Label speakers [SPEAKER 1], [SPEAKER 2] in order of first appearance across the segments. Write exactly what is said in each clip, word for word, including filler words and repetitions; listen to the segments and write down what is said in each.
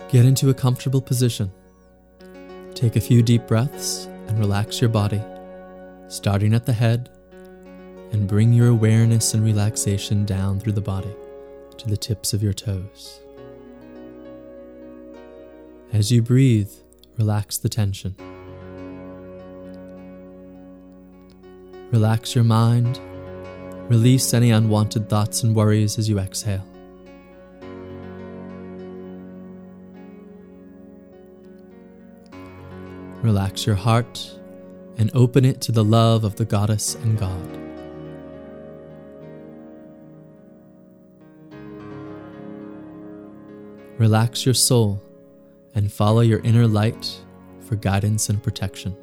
[SPEAKER 1] Get into a comfortable position. Take a few deep breaths and relax your body, starting at the head, and bring your awareness and relaxation down through the body to the tips of your toes. As you breathe, relax the tension. Relax your mind. Release any unwanted thoughts and worries as you exhale. Relax your heart and open it to the love of the Goddess and God. Relax your soul and follow your inner light for guidance and protection.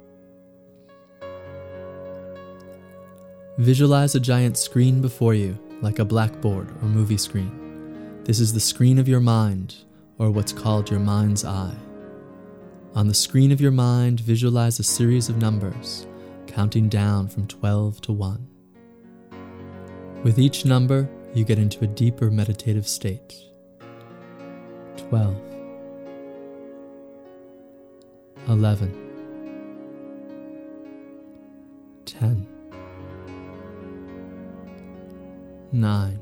[SPEAKER 1] Visualize a giant screen before you, like a blackboard or movie screen. This is the screen of your mind, or what's called your mind's eye. On the screen of your mind, visualize a series of numbers, counting down from twelve to one. With each number, you get into a deeper meditative state. twelve, eleven, ten, nine,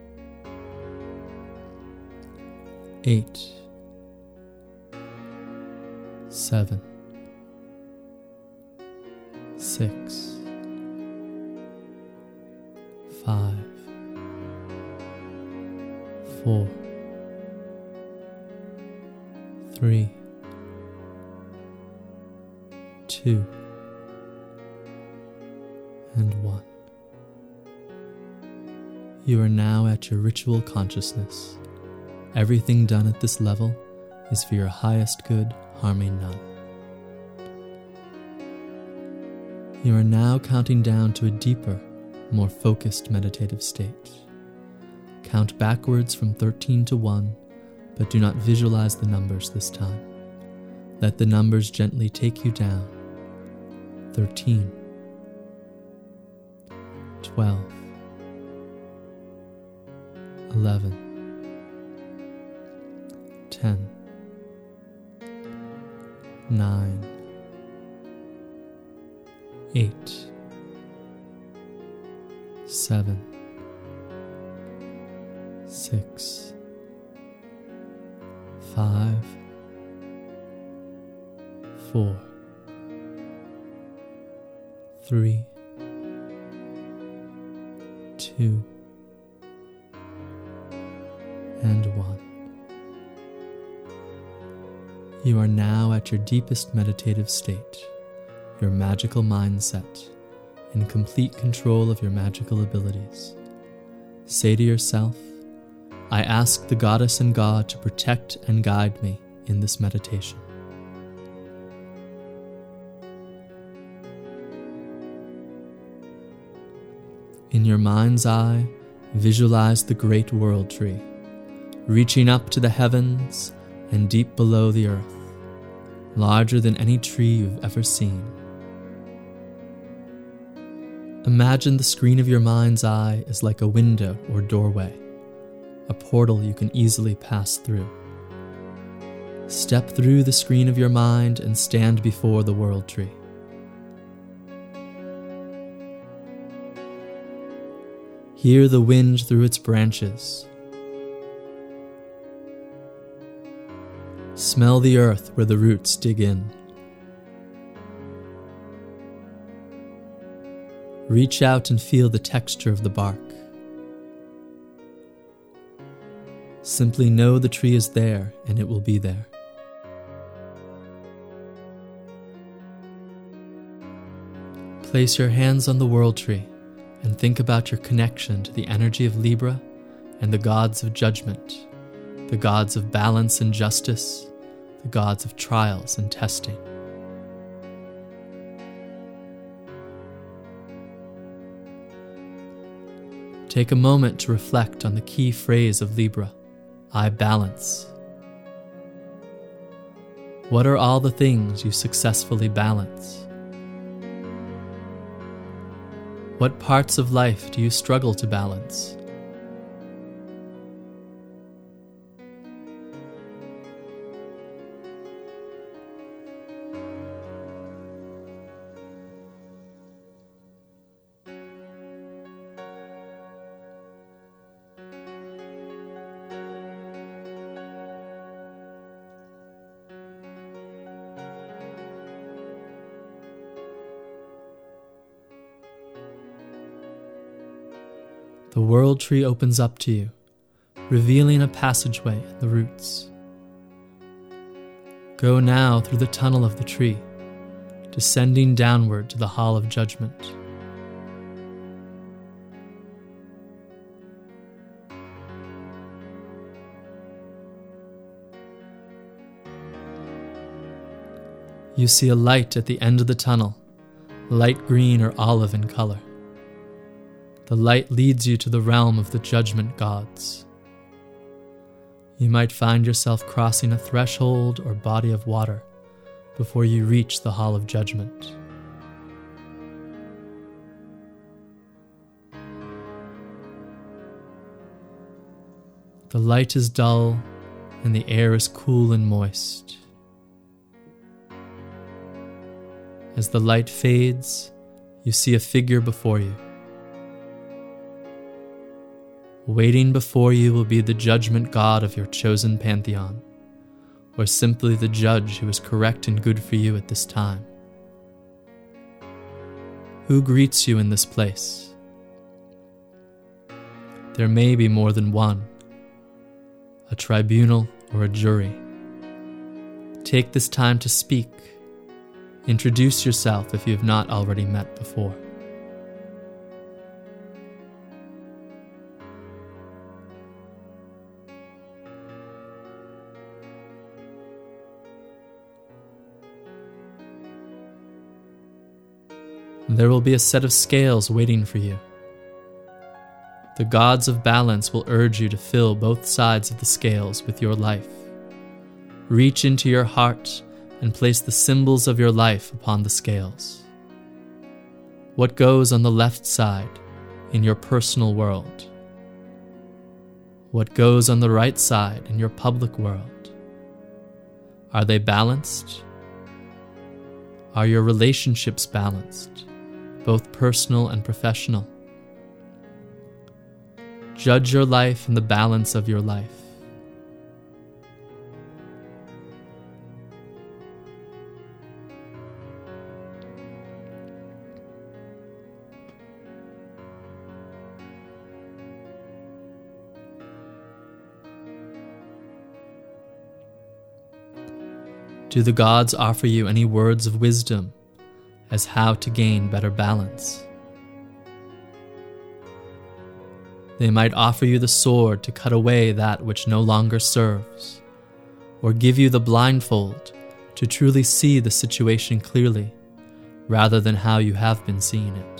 [SPEAKER 1] eight, seven, six, five, four, three, two, and one. You are now at your ritual consciousness. Everything done at this level is for your highest good, harming none. You are now counting down to a deeper, more focused meditative state. Count backwards from thirteen to one, but do not visualize the numbers this time. Let the numbers gently take you down. thirteen, twelve, eleven, ten, nine, eight, seven, six, five, four, three, two, and one. You are now at your deepest meditative state, your magical mindset, in complete control of your magical abilities. Say to yourself, I ask the Goddess and God to protect and guide me in this meditation. In your mind's eye, visualize the great world tree, reaching up to the heavens and deep below the earth, larger than any tree you've ever seen. Imagine the screen of your mind's eye is like a window or doorway, a portal you can easily pass through. Step through the screen of your mind and stand before the world tree. Hear the wind through its branches. Smell the earth where the roots dig in. Reach out and feel the texture of the bark. Simply know the tree is there and it will be there. Place your hands on the world tree and think about your connection to the energy of Libra and the gods of judgment, the gods of balance and justice, the gods of trials and testing. Take a moment to reflect on the key phrase of Libra, I balance. What are all the things you successfully balance? What parts of life do you struggle to balance? The world tree opens up to you, revealing a passageway in the roots. Go now through the tunnel of the tree, descending downward to the hall of judgment. You see a light at the end of the tunnel, light green or olive in color. The light leads you to the realm of the judgment gods. You might find yourself crossing a threshold or body of water before you reach the hall of judgment. The light is dull and the air is cool and moist. As the light fades, you see a figure before you. Waiting before you will be the judgment god of your chosen pantheon, or simply the judge who is correct and good for you at this time. Who greets you in this place? There may be more than one, a tribunal or a jury. Take this time to speak. Introduce yourself if you have not already met before. There will be a set of scales waiting for you. The gods of balance will urge you to fill both sides of the scales with your life. Reach into your heart and place the symbols of your life upon the scales. What goes on the left side in your personal world? What goes on the right side in your public world? Are they balanced? Are your relationships balanced, both personal and professional? Judge your life in the balance of your life. Do the gods offer you any words of wisdom as how to gain better balance? They might offer you the sword to cut away that which no longer serves, or give you the blindfold to truly see the situation clearly, rather than how you have been seeing it.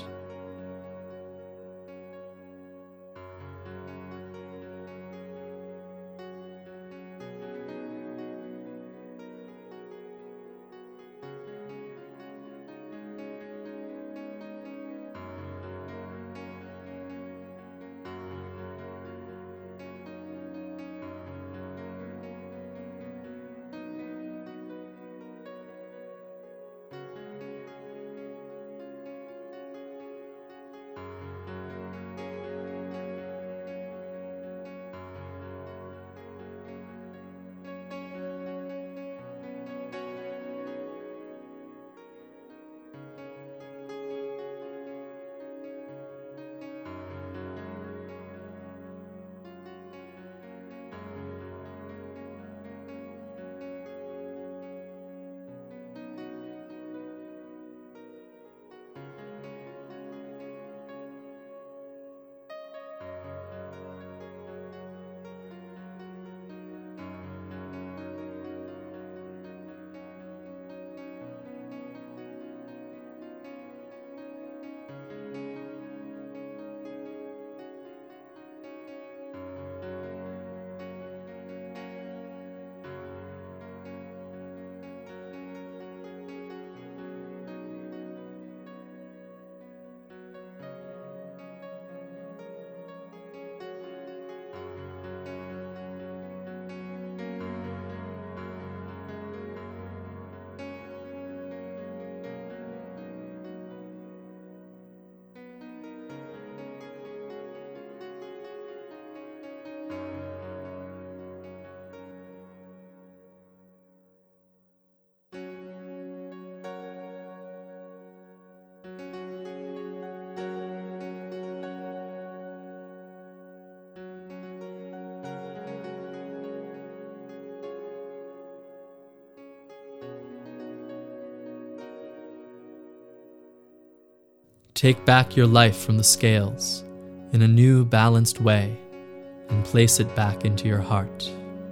[SPEAKER 1] Take back your life from the scales in a new, balanced way and place it back into your heart.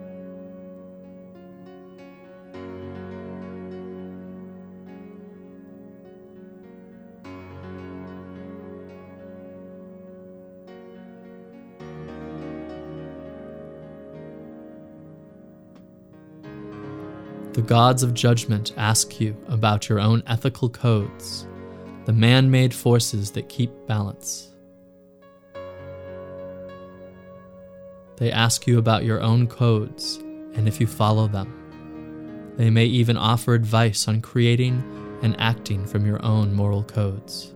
[SPEAKER 1] The gods of judgment ask you about your own ethical codes, the man-made forces that keep balance. They ask you about your own codes and if you follow them. They may even offer advice on creating and acting from your own moral codes.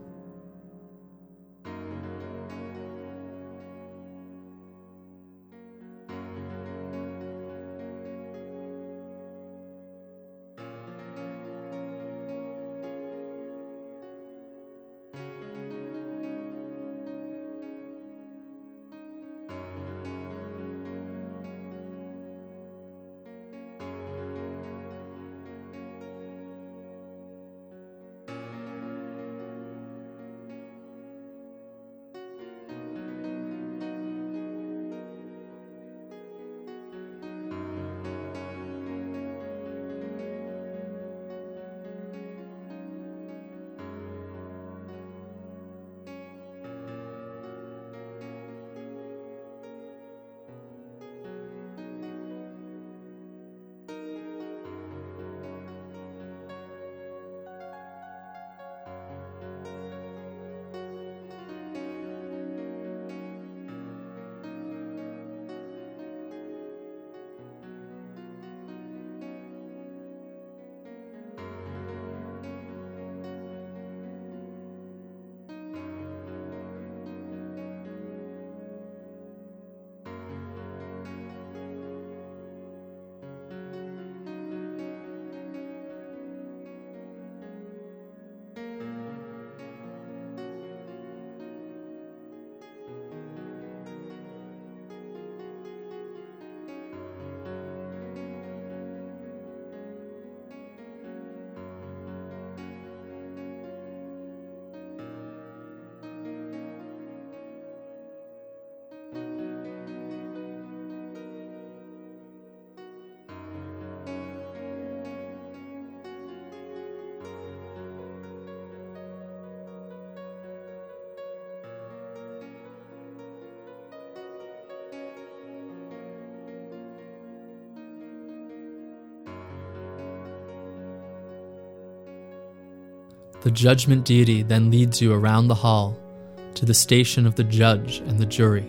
[SPEAKER 1] The judgment deity then leads you around the hall to the station of the judge and the jury.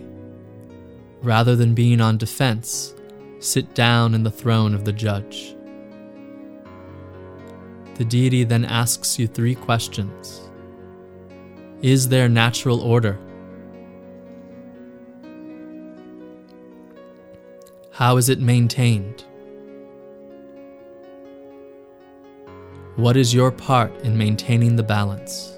[SPEAKER 1] Rather than being on defense, sit down in the throne of the judge. The deity then asks you three questions. Is there natural order? How is it maintained? What is your part in maintaining the balance?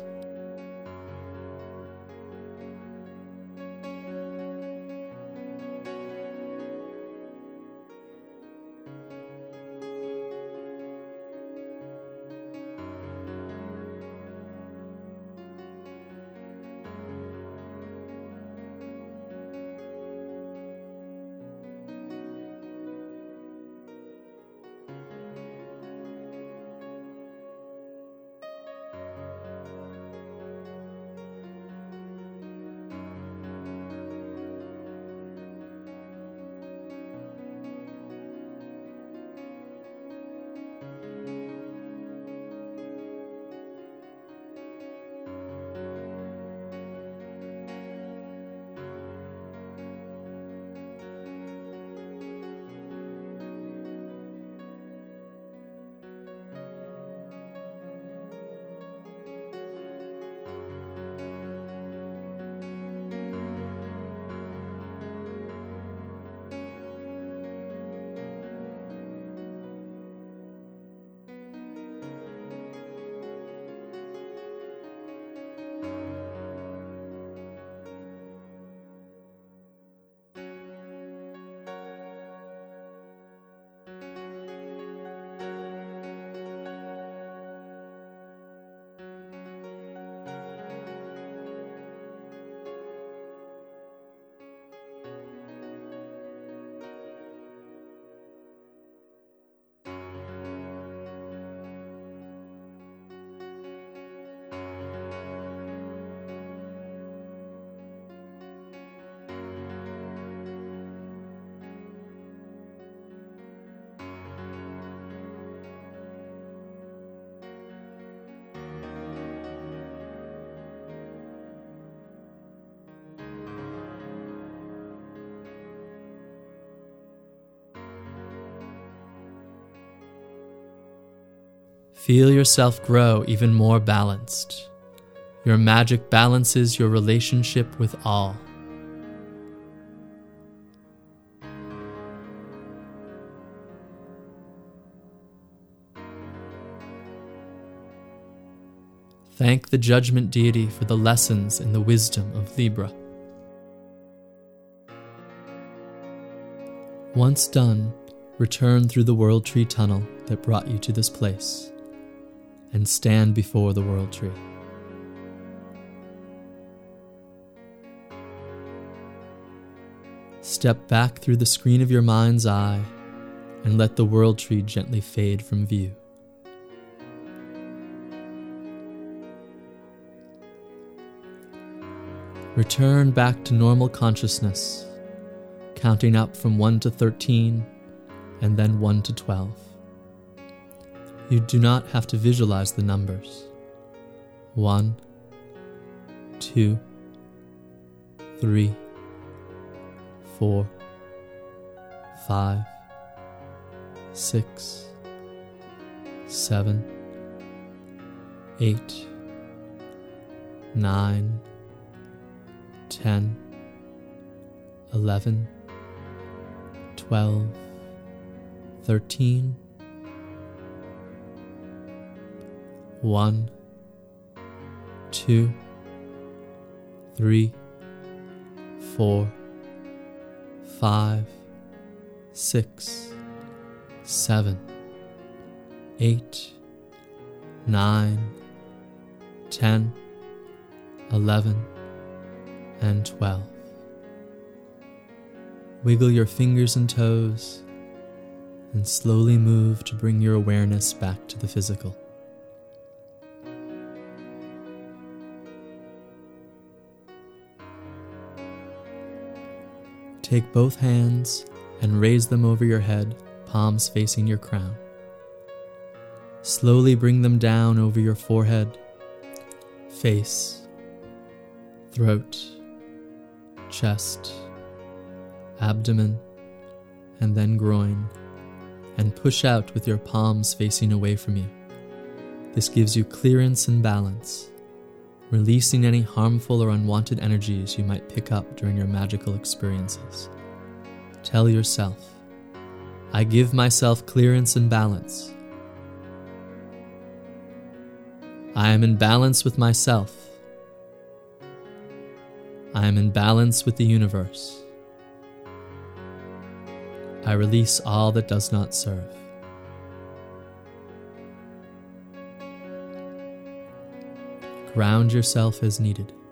[SPEAKER 1] Feel yourself grow even more balanced. Your magic balances your relationship with all. Thank the judgment deity for the lessons in the wisdom of Libra. Once done, return through the World Tree tunnel that brought you to this place, and stand before the World Tree. Step back through the screen of your mind's eye and let the World Tree gently fade from view. Return back to normal consciousness, counting up from one to thirteen and then one to twelve. You do not have to visualize the numbers. One, two, three, four, five, six, seven, eight, nine, ten, eleven, twelve, thirteen, one, two, three, four, five, six, seven, eight, nine, ten, eleven, and twelve. Wiggle your fingers and toes and slowly move to bring your awareness back to the physical. Take both hands and raise them over your head, palms facing your crown. Slowly bring them down over your forehead, face, throat, chest, abdomen, and then groin, and push out with your palms facing away from you. This gives you clearance and balance, releasing any harmful or unwanted energies you might pick up during your magical experiences. Tell yourself, I give myself clearance and balance. I am in balance with myself. I am in balance with the universe. I release all that does not serve. Ground yourself as needed.